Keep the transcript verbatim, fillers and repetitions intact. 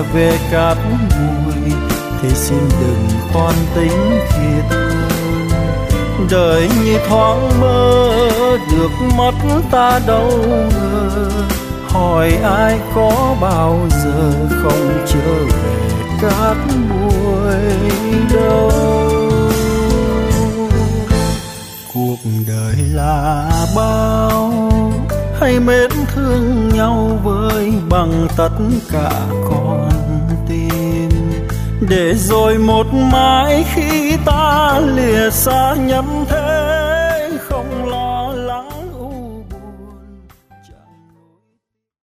về cát bụi thì xin đừng toan tính thiệt hơn. Đời như thoáng mơ được mất ta đâu ngờ, hỏi ai có bao giờ không trở về cát bụi đâu. Cuộc đời là bao, hãy mến thương nhau với bằng tất cả con tim, để rồi một mai khi ta lìa xa nhắm thế